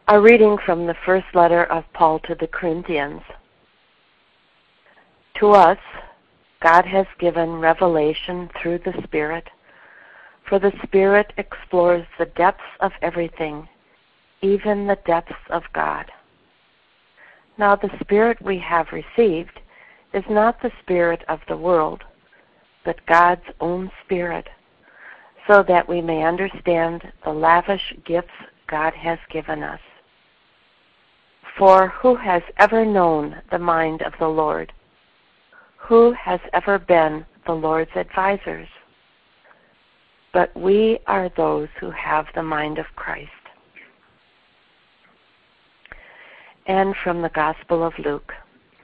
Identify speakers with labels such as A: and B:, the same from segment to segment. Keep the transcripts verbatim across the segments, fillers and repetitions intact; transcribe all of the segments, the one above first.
A: A reading from the first letter of Paul to the Corinthians. To us, God has given revelation through the Spirit, for the Spirit explores the depths of everything, even the depths of God. Now the Spirit we have received is not the spirit of the world, but God's own Spirit, so that we may understand the lavish gifts God has given us. For who has ever known the mind of the Lord? Who has ever been the Lord's advisors? But we are those who have the mind of Christ. And from the Gospel of Luke.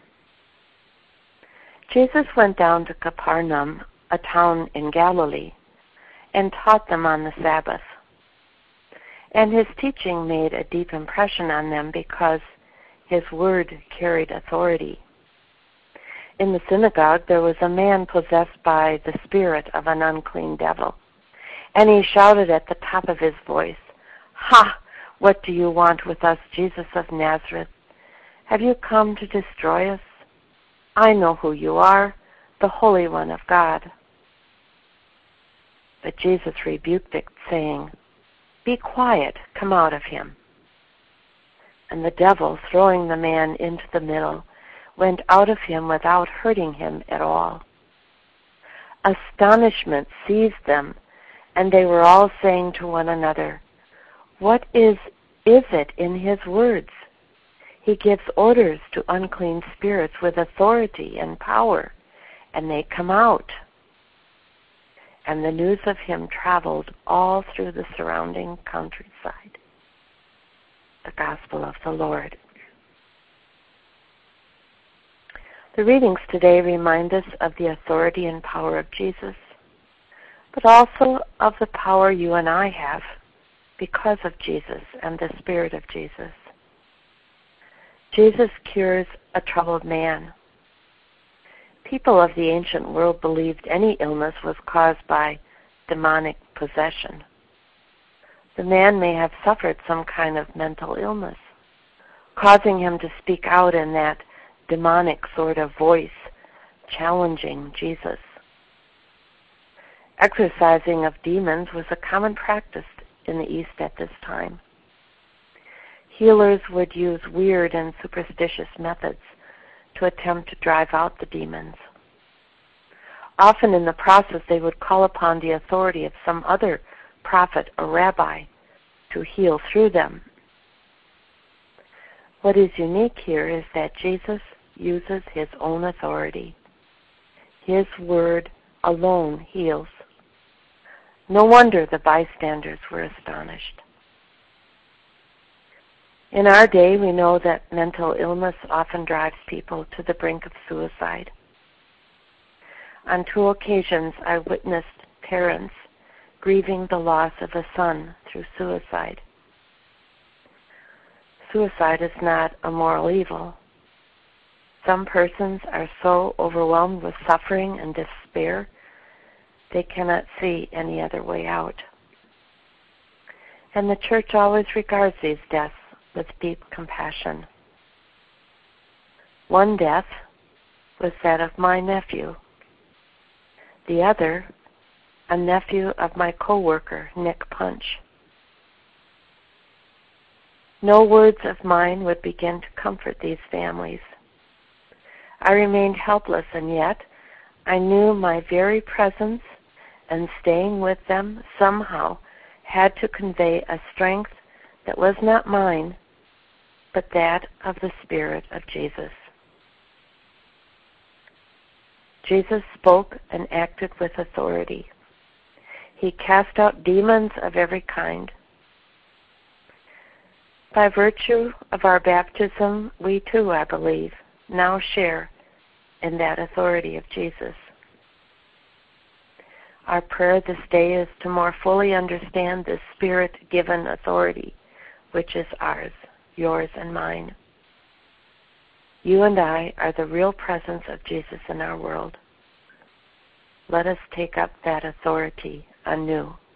A: Jesus went down to Capernaum, a town in Galilee, and taught them on the Sabbath. And his teaching made a deep impression on them because his word carried authority. In the synagogue there was a man possessed by the spirit of an unclean devil, and he shouted at the top of his voice, "Ha! What do you want with us, Jesus of Nazareth? Have you come to destroy us? I know who you are, the Holy One of God." But Jesus rebuked it, saying, "Be quiet, come out of him." And the devil, throwing the man into the middle, went out of him without hurting him at all. Astonishment seized them, and they were all saying to one another, "What is, is it in his words? He gives orders to unclean spirits with authority and power, and they come out." And the news of him traveled all through the surrounding countryside. The Gospel of the Lord. The readings today remind us of the authority and power of Jesus, but also of the power you and I have because of Jesus and the Spirit of Jesus. Jesus cures a troubled man. People of the ancient world believed any illness was caused by demonic possession. The man may have suffered some kind of mental illness, causing him to speak out in that demonic sort of voice, challenging Jesus. Exorcising of demons was a common practice in the East at this time. Healers would use weird and superstitious methods to attempt to drive out the demons. Often in the process they would call upon the authority of some other prophet or rabbi to heal through them. What is unique here is that Jesus uses his own authority. His word alone heals. No wonder the bystanders were astonished. In our day, we know that mental illness often drives people to the brink of suicide. On two occasions, I witnessed parents grieving the loss of a son through suicide. Suicide is not a moral evil. Some persons are so overwhelmed with suffering and despair, they cannot see any other way out. And the Church always regards these deaths with deep compassion. One death was that of my nephew. The other, a nephew of my co-worker, Nick Punch. No words of mine would begin to comfort these families. I remained helpless, and yet I knew my very presence and staying with them somehow had to convey a strength that was not mine, but that of the Spirit of Jesus. Jesus spoke and acted with authority. He cast out demons of every kind. By virtue of our baptism, we too, I believe, now share in that authority of Jesus. Our prayer this day is to more fully understand this Spirit-given authority, which is ours, yours and mine. You and I are the real presence of Jesus in our world. Let us take up that authority anew.